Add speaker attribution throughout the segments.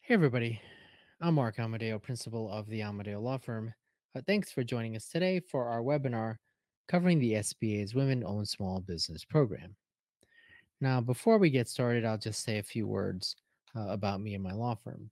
Speaker 1: Hey, everybody. I'm Mark Amadeo, principal of the Amadeo Law Firm. Thanks for joining us today for our webinar covering the SBA's Women Owned Small Business Program. Now, before we get started, I'll just say a few words about me and my law firm.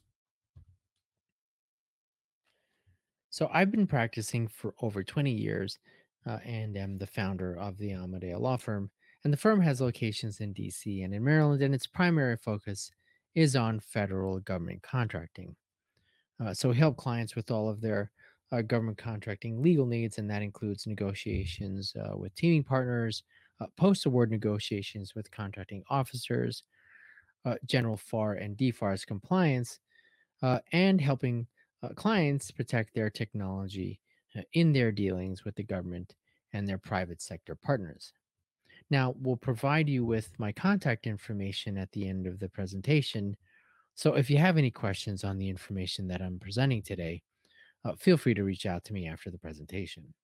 Speaker 1: So, I've been practicing for over 20 years and am the founder of the Amadeo Law Firm. And the firm has locations in DC and in Maryland, and its primary focus is on federal government contracting. So we help clients with all of their government contracting legal needs, and that includes negotiations with teaming partners, post award negotiations with contracting officers, general FAR and DFARS compliance, and helping clients protect their technology in their dealings with the government and their private sector partners. Now, we'll provide you with my contact information at the end of the presentation. So if you have any questions on the information that I'm presenting today, feel free to reach out to me after the presentation.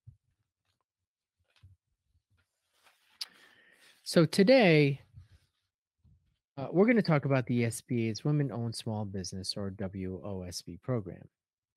Speaker 1: So today, we're going to talk about the SBA's Women Owned Small Business or WOSB program.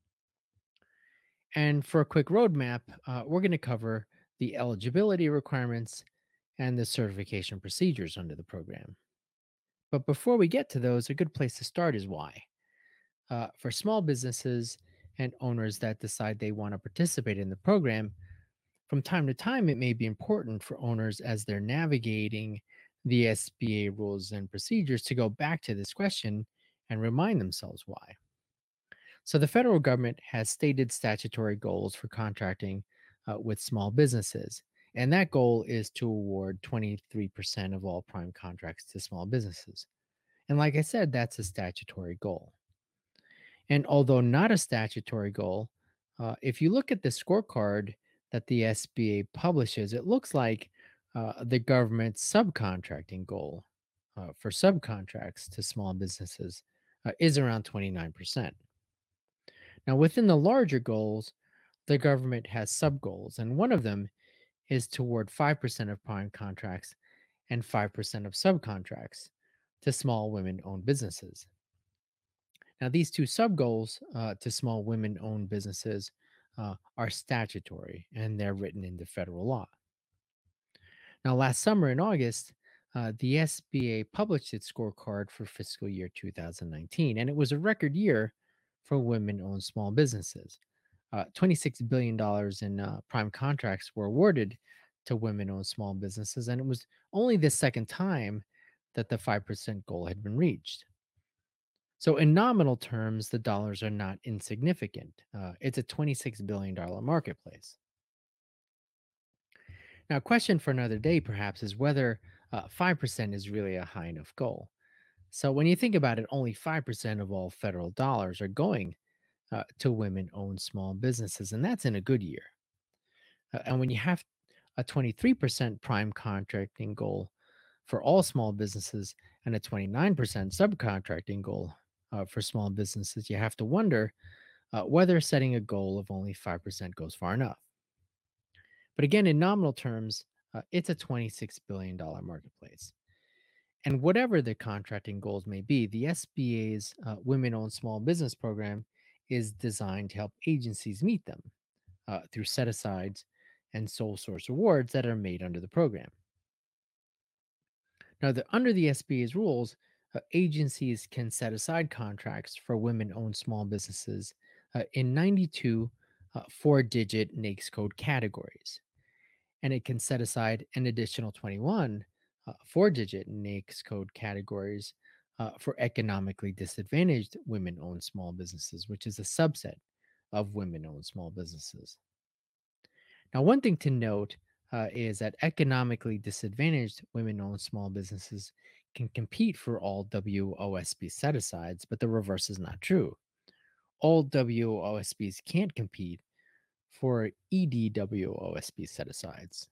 Speaker 1: And for a quick roadmap, we're going to cover the eligibility requirements and the certification procedures under the program. But before we get to those, a good place to start is why. For small businesses and owners that decide they want to participate in the program, from time to time, it may be important for owners as they're navigating the SBA rules and procedures to go back to this question and remind themselves why. So, the federal government has stated statutory goals for contracting with small businesses. And that goal is to award 23% of all prime contracts to small businesses. And like I said, that's a statutory goal. And although not a statutory goal, if you look at the scorecard that the SBA publishes, it looks like the government's subcontracting goal for subcontracts to small businesses is around 29%. Now, within the larger goals, the government has sub goals, and one of them is to award 5% of prime contracts and 5% of subcontracts to small women owned businesses. Now, these two sub goals to small women owned businesses are statutory and they're written into federal law. Now, last summer in August, the SBA published its scorecard for fiscal year 2019, and it was a record year for women owned small businesses. $26 billion dollars in prime contracts were awarded to women owned small businesses, and it was only the second time that the 5% goal had been reached. So, in nominal terms, the dollars are not insignificant. It's a $26 billion marketplace. Now, a question for another day, perhaps, is whether 5% is really a high enough goal. So, when you think about it, only 5% of all federal dollars are going to women owned small businesses, and that's in a good year. And when you have a 23% prime contracting goal for all small businesses and a 29% subcontracting goal for small businesses, you have to wonder whether setting a goal of only 5% goes far enough. But again, in nominal terms, it's a $26 billion marketplace. And whatever the contracting goals may be, the SBA's Women Owned Small Business Program is designed to help agencies meet them through set asides and sole source awards that are made under the program. Now, under the SBA's rules, agencies can set aside contracts for women owned small businesses in 92 4-digit NAICS code categories. And it can set aside an additional 21 4-digit NAICS code categories for economically disadvantaged women owned small businesses, which is a subset of women owned small businesses. Now, one thing to note is that economically disadvantaged women owned small businesses can compete for all WOSB set asides, but the reverse is not true. All WOSBs can't compete for EDWOSB set asides.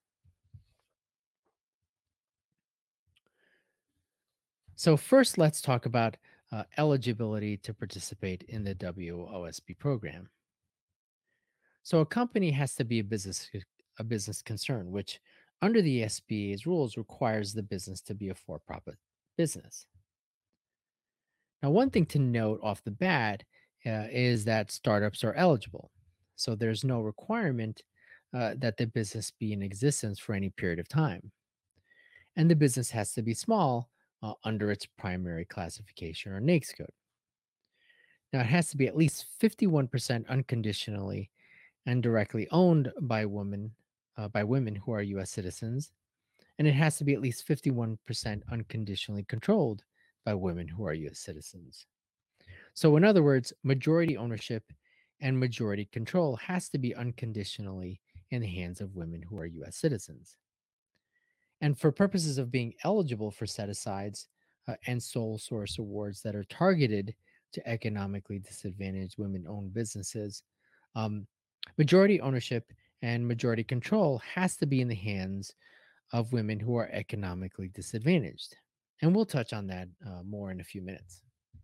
Speaker 1: So, first, let's talk about eligibility to participate in the WOSB program. So, a company has to be a business concern, which under the SBA's rules requires the business to be a for-profit business. Now, one thing to note off the bat is that startups are eligible. So there's no requirement that the business be in existence for any period of time. And the business has to be small under its primary classification or NAICS code. Now, it has to be at least 51% unconditionally and directly owned by women who are US citizens, and it has to be at least 51% unconditionally controlled by women who are US citizens. So, in other words, majority ownership and majority control has to be unconditionally in the hands of women who are US citizens. And for purposes of being eligible for set asides and sole source awards that are targeted to economically disadvantaged women owned businesses, um, majority ownership and majority control has to be in the hands of women who are economically disadvantaged. And we'll touch on that more in a few minutes.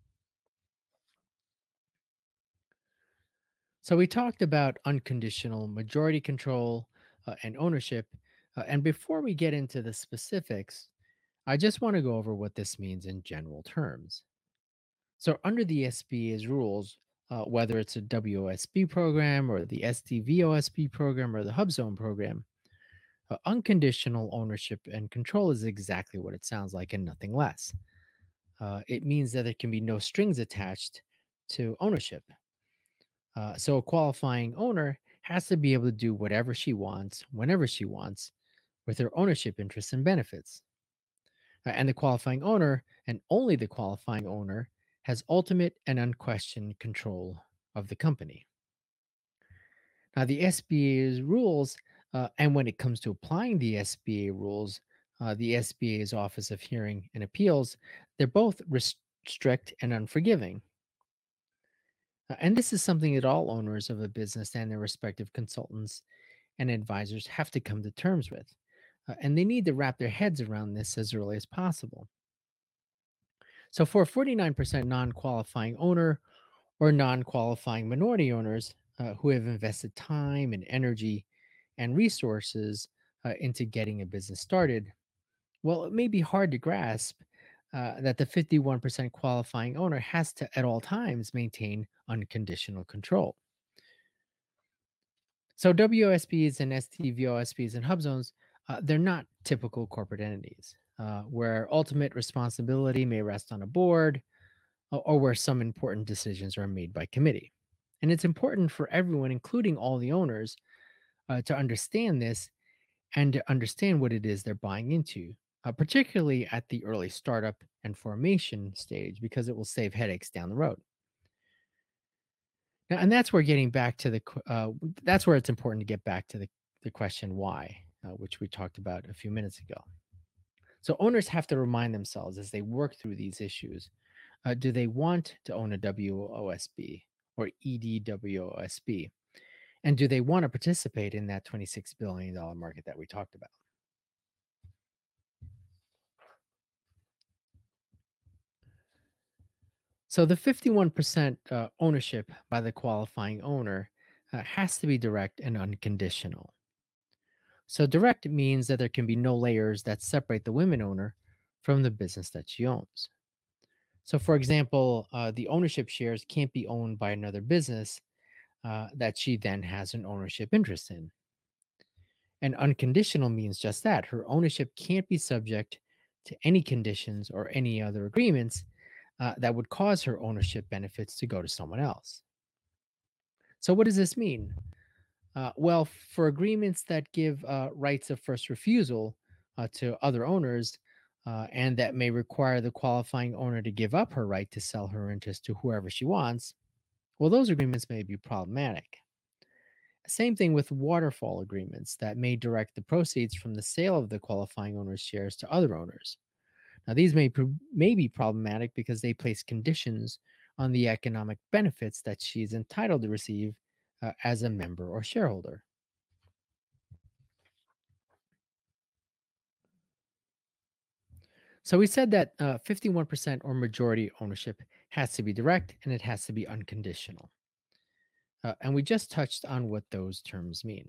Speaker 1: So we talked about unconditional majority control and ownership. And before we get into the specifics, I just want to go over what this means in general terms. So, under the SBA's rules, whether it's a WOSB program or the SDVOSB program or the HubZone program, unconditional ownership and control is exactly what it sounds like and nothing less. It means that there can be no strings attached to ownership. So a qualifying owner has to be able to do whatever she wants, whenever she wants, with her ownership interests and benefits. And the qualifying owner, and only the qualifying owner, has ultimate and unquestioned control of the company. Now, the SBA's rules, and when it comes to applying the SBA rules, the SBA's Office of Hearing and Appeals, they're both strict and unforgiving. And this is something that all owners of a business and their respective consultants and advisors have to come to terms with. And they need to wrap their heads around this as early as possible. So, for a 49% non qualifying owner or non qualifying minority owners who have invested time and energy and resources into getting a business started, well, it may be hard to grasp that the 51% qualifying owner has to, at all times, maintain unconditional control. So WOSBs and STVOSBs and hub zones, they're not typical corporate entities where ultimate responsibility may rest on a board or where some important decisions are made by committee. And it's important for everyone, including all the owners, to understand this and to understand what it is they're buying into, particularly at the early startup and formation stage, because it will save headaches down the road. Now, and that's where getting back to that's where it's important to get back to the question why, which we talked about a few minutes ago. So owners have to remind themselves as they work through these issues: do they want to own a WOSB or EDWOSB, and do they want to participate in that $26 billion market that we talked about? So the 51% ownership by the qualifying owner has to be direct and unconditional. So direct means that there can be no layers that separate the women owner from the business that she owns. So, for example, the ownership shares can't be owned by another business that she then has an ownership interest in. And unconditional means just that. Her ownership can't be subject to any conditions or any other agreements that would cause her ownership benefits to go to someone else. So, what does this mean? Well, for agreements that give rights of first refusal to other owners and that may require the qualifying owner to give up her right to sell her interest to whoever she wants, well, those agreements may be problematic. Same thing with waterfall agreements that may direct the proceeds from the sale of the qualifying owner's shares to other owners. Now, these may be problematic because they place conditions on the economic benefits that she is entitled to receive as a member or shareholder. So we said that 51% or majority ownership has to be direct and it has to be unconditional. And we just touched on what those terms mean.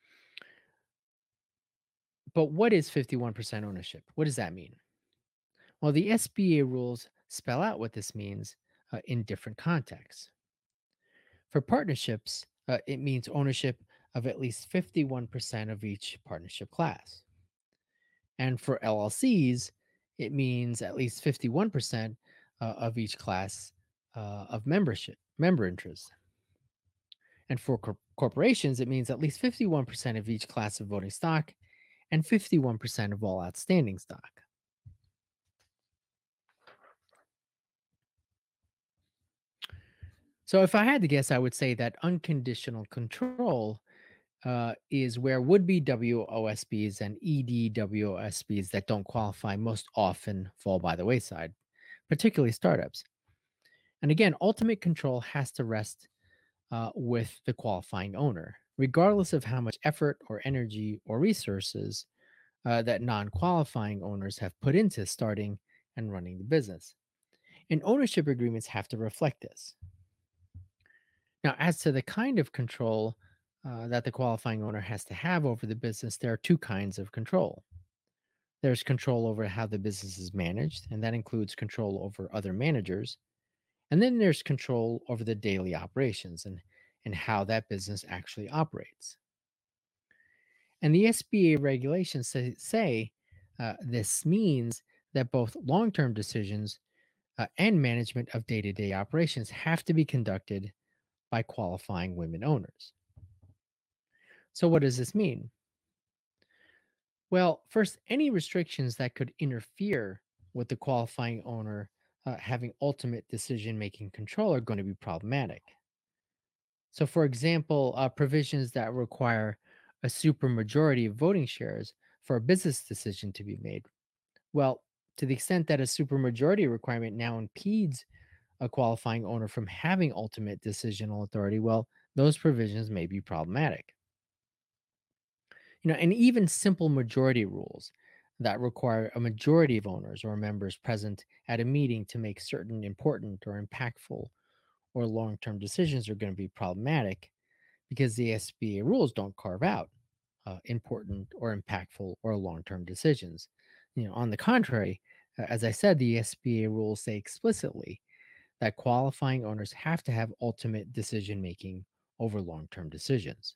Speaker 1: But what is 51% ownership? What does that mean? Well, the SBA rules spell out what this means in different contexts. For partnerships, it means ownership of at least 51% of each partnership class. And for LLCs, it means at least 51% of each class of member interests. And for corporations, it means at least 51% of each class of voting stock and 51% of all outstanding stock. So if I had to guess, I would say that unconditional control is where would be WOSBs and EDWOSBs that don't qualify most often fall by the wayside, particularly startups. And again, ultimate control has to rest with the qualifying owner, regardless of how much effort or energy or resources that non qualifying owners have put into starting and running the business. And ownership agreements have to reflect this. Now, as to the kind of control that the qualifying owner has to have over the business, there are two kinds of control. There's control over how the business is managed, and that includes control over other managers. And then there's control over the daily operations and how that business actually operates. And the SBA regulations say this means that both long term decisions and management of day to day operations have to be conducted by qualifying women owners. So, what does this mean? Well, first, any restrictions that could interfere with the qualifying owner having ultimate decision making control are going to be problematic. So, for example, provisions that require a supermajority of voting shares for a business decision to be made. Well, to the extent that a supermajority requirement now impedes a qualifying owner from having ultimate decisional authority, well, those provisions may be problematic. And even simple majority rules that require a majority of owners or members present at a meeting to make certain important or impactful or long-term decisions are going to be problematic because the SBA rules don't carve out important or impactful or long-term decisions. On the contrary, as I said, the SBA rules say explicitly that qualifying owners have to have ultimate decision making over long-term decisions.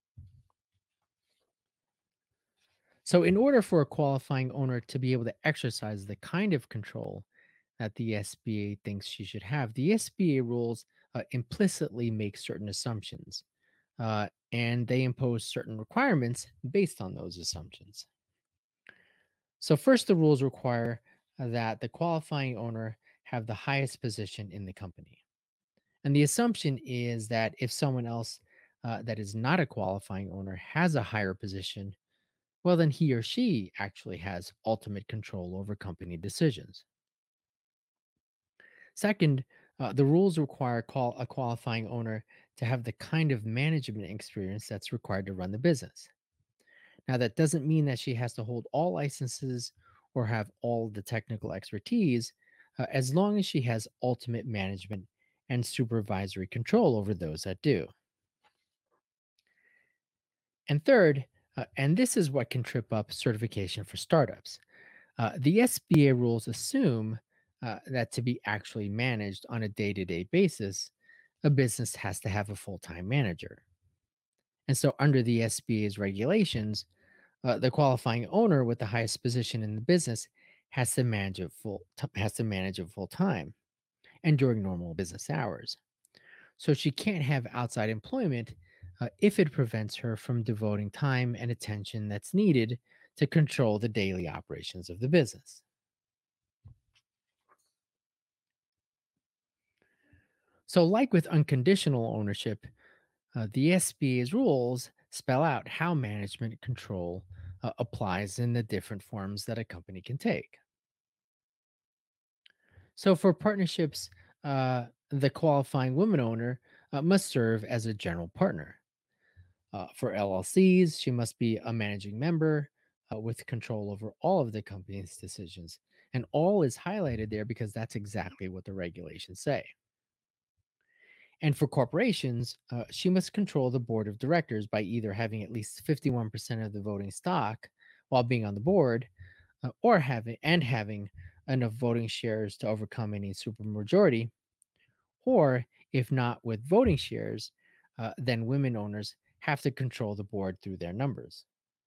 Speaker 1: So, in order for a qualifying owner to be able to exercise the kind of control that the SBA thinks she should have, the SBA rules implicitly make certain assumptions and they impose certain requirements based on those assumptions. So, first, the rules require that the qualifying owner have the highest position in the company. And the assumption is that if someone else that is not a qualifying owner has a higher position, well, then he or she actually has ultimate control over company decisions. Second, the rules require a qualifying owner to have the kind of management experience that's required to run the business. Now, that doesn't mean that she has to hold all licenses or have all the technical expertise, as long as she has ultimate management and supervisory control over those that do. And third, and this is what can trip up certification for startups. The SBA rules assume that to be actually managed on a day to day basis, a business has to have a full time manager. And so, under the SBA's regulations, the qualifying owner with the highest position in the business has to manage it full time and during normal business hours. So she can't have outside employment if it prevents her from devoting time and attention that's needed to control the daily operations of the business. So, like with unconditional ownership, the SBA's rules spell out how management control applies in the different forms that a company can take. So, for partnerships, the qualifying woman owner must serve as a general partner. For LLCs, she must be a managing member with control over all of the company's decisions. And all is highlighted there because that's exactly what the regulations say. And for corporations, she must control the board of directors by either having at least 51% of the voting stock while being on the board, or having enough voting shares to overcome any supermajority, or if not with voting shares, then women owners have to control the board through their numbers.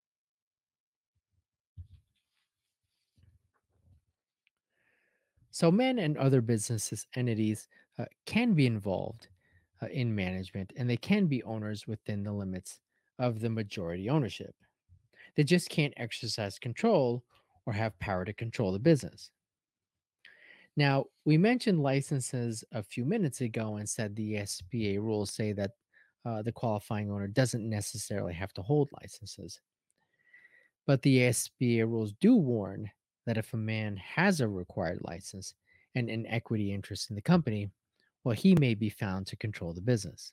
Speaker 1: So, men and other businesses entities can be involved in management and they can be owners within the limits of the majority ownership. They just can't exercise control or have power to control the business. Now, we mentioned licenses a few minutes ago and said the SBA rules say that the qualifying owner doesn't necessarily have to hold licenses. But the SBA rules do warn that if a man has a required license and an equity interest in the company, well, he may be found to control the business.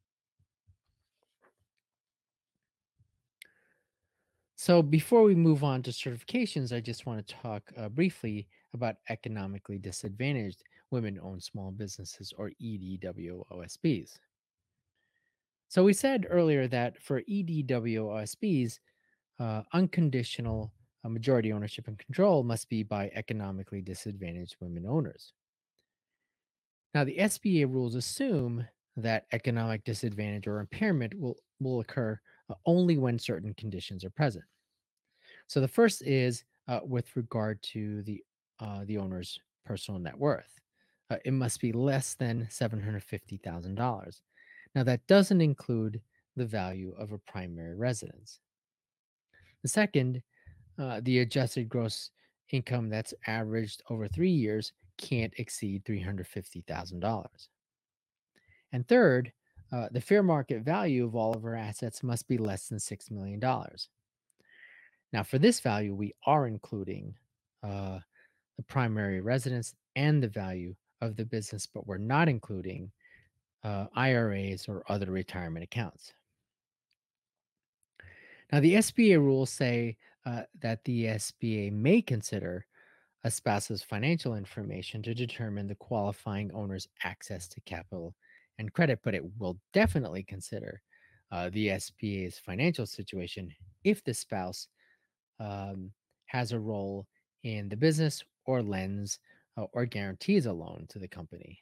Speaker 1: So, before we move on to certifications, I just want to talk briefly about economically disadvantaged women owned small businesses or EDWOSBs. So, we said earlier that for EDWOSBs, unconditional majority ownership and control must be by economically disadvantaged women owners. Now, the SBA rules assume that economic disadvantage or impairment will occur only when certain conditions are present. So the first is with regard to the owner's personal net worth. It must be less than $750,000. Now that doesn't include the value of a primary residence. The second, the adjusted gross income that's averaged over 3 years can't exceed $350,000. And third, the fair market value of all of our assets must be less than $6 million. Now, for this value, we are including uh, the primary residence and the value of the business, but we're not including IRAs or other retirement accounts. Now, the SBA rules say that the SBA may consider a spouse's financial information to determine the qualifying owner's access to capital and credit, but it will definitely consider the SBA's financial situation if the spouse um, has a role in the business or lends or guarantees a loan to the company.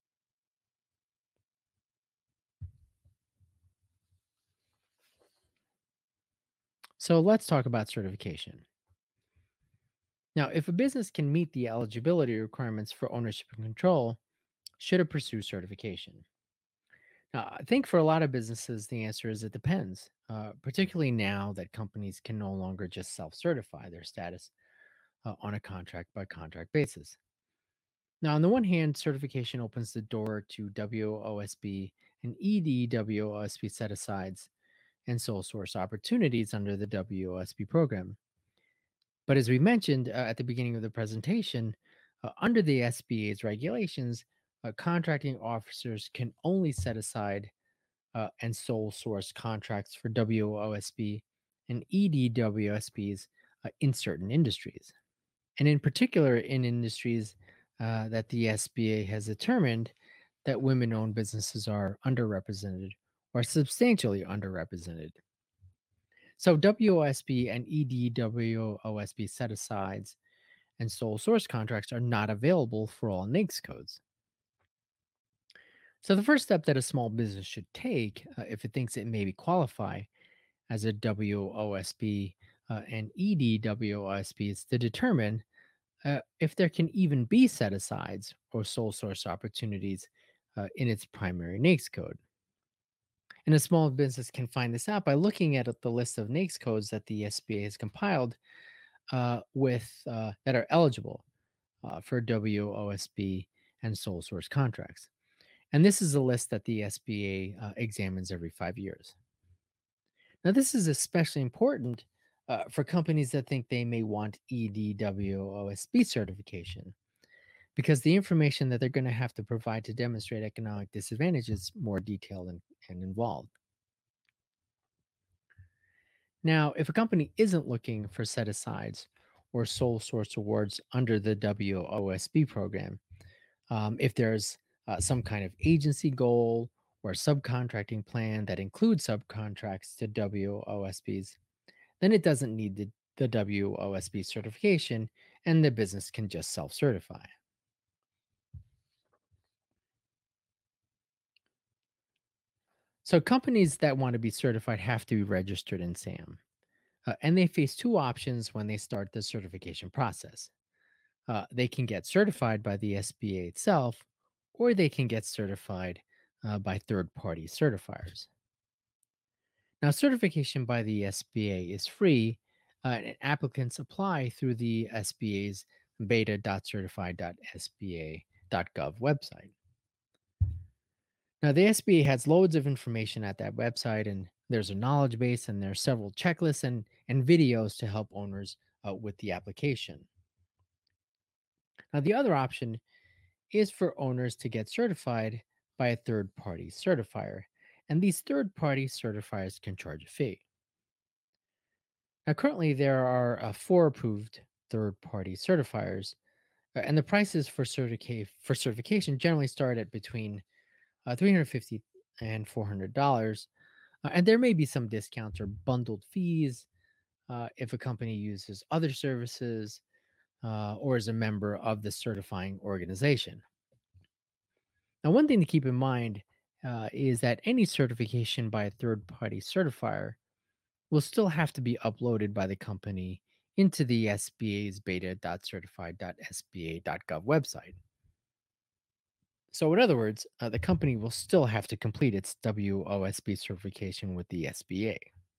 Speaker 1: So let's talk about certification. Now, if a business can meet the eligibility requirements for ownership and control, should it pursue certification? Now, I think for a lot of businesses, the answer is it depends, particularly now that companies can no longer just self certify their status on a contract by contract basis. Now, on the one hand, certification opens the door to WOSB and EDWOSB set asides and sole source opportunities under the WOSB program. But as we mentioned at the beginning of the presentation, under the SBA's regulations, contracting officers can only set aside and sole source contracts for WOSB and EDWSBs in certain industries. And in particular, in industries that the SBA has determined that women owned businesses are underrepresented or substantially underrepresented. So, WOSB and EDWOSB set asides and sole source contracts are not available for all NAICS codes. So, the first step that a small business should take if it thinks it maybe qualify as a WOSB and EDWOSB is to determine if there can even be set asides or sole source opportunities in its primary NAICS code. And a small business can find this out by looking at the list of NAICS codes that the SBA has compiled that are eligible for WOSB and sole source contracts. And this is a list that the SBA examines every 5 years. Now, this is especially important for companies that think they may want EDWOSB certification because the information that they're going to have to provide to demonstrate economic disadvantage is more detailed and involved. Now, if a company isn't looking for set asides or sole source awards under the WOSB program, if there's some kind of agency goal or subcontracting plan that includes subcontracts to WOSBs, then it doesn't need the WOSB certification, and the business can just self certify. So, companies that want to be certified have to be registered in SAM, and they face two options when they start the certification process. They can get certified by the SBA itself, or they can get certified by third party certifiers. Now, certification by the SBA is free, and applicants apply through the SBA's beta.certified.sba.gov website. Now, the SBA has loads of information at that website, and there's a knowledge base, and there's several checklists and videos to help owners with the application. Now, the other option is for owners to get certified by a third party certifier, and these third party certifiers can charge a fee. Now, currently, there are four approved third party certifiers, and the prices for, for certification generally start at between 350 and $400. And there may be some discounts or bundled fees if a company uses other services or is a member of the certifying organization. Now, one thing to keep in mind is that any certification by a third party certifier will still have to be uploaded by the company into the SBA's beta.certified.sba.gov website. So, in other words, the company will still have to complete its WOSB certification with the SBA.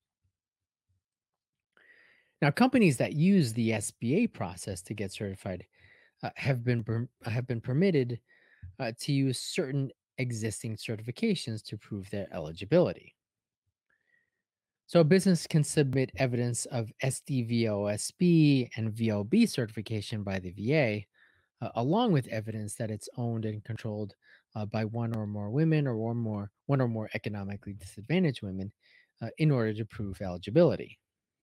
Speaker 1: Now, companies that use the SBA process to get certified have been permitted to use certain existing certifications to prove their eligibility. So, a business can submit evidence of SDVOSB and VOB certification by the VA, along with evidence that it's owned and controlled by one or more women or one or more economically disadvantaged women, in order to prove eligibility.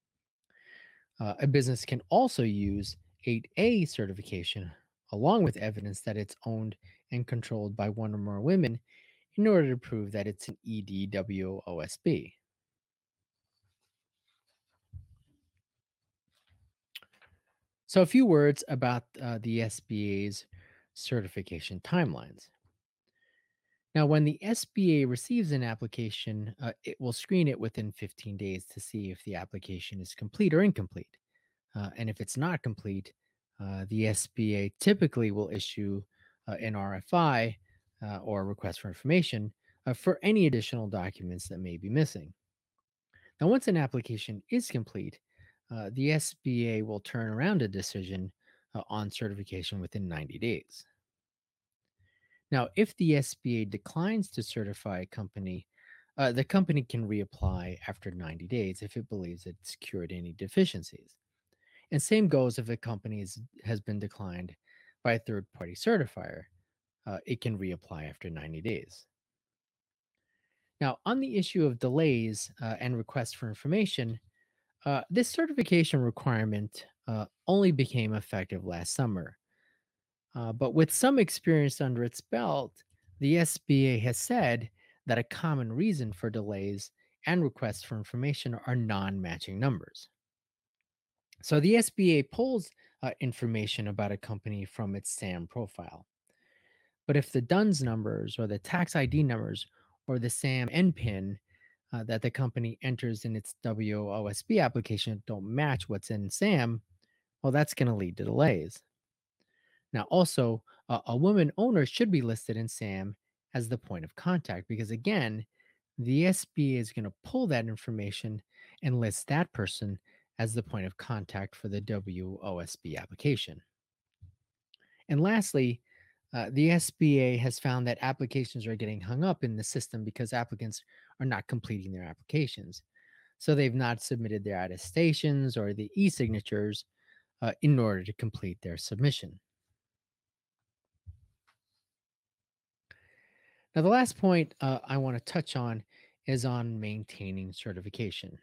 Speaker 1: A business can also use 8A certification along with evidence that it's owned and controlled by one or more women in order to prove that it's an EDWOSB. So, a few words about the SBA's certification timelines. Now, when the SBA receives an application, it will screen it within 15 days to see if the application is complete or incomplete. And if it's not complete, the SBA typically will issue an RFI or request for information for any additional documents that may be missing. Now, once an application is complete, the SBA will turn around a decision on certification within 90 days. Now, if the SBA declines to certify a company, the company can reapply after 90 days if it believes it's cured any deficiencies. And same goes if a company has been declined by a third party certifier, it can reapply after 90 days. Now, on the issue of delays and requests for information, this certification requirement only became effective last summer. But with some experience under its belt, the SBA has said that a common reason for delays and requests for information are non matching numbers. So the SBA pulls information about a company from its SAM profile. But if the DUNS numbers or the tax ID numbers or the SAM NPIN that the company enters in its WOSB application don't match what's in SAM, well, that's going to lead to delays. Now, also, a woman owner should be listed in SAM as the point of contact because, again, the SBA is going to pull that information and list that person as the point of contact for the WOSB application. And lastly, the SBA has found that applications are getting hung up in the system because applicants are not completing their applications. So they've not submitted their attestations or the e signatures in order to complete their submission. Now, the last point I want to touch on is on maintaining certification.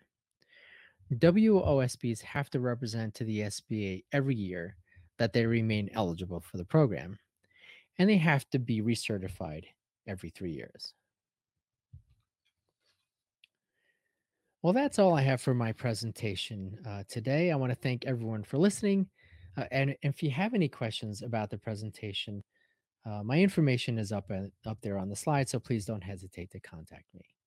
Speaker 1: WOSBs have to represent to the SBA every year that they remain eligible for the program, and they have to be recertified every 3 years. Well, that's all I have for my presentation today. I want to thank everyone for listening. And if you have any questions about the presentation, my information is up there on the slide, so please don't hesitate to contact me.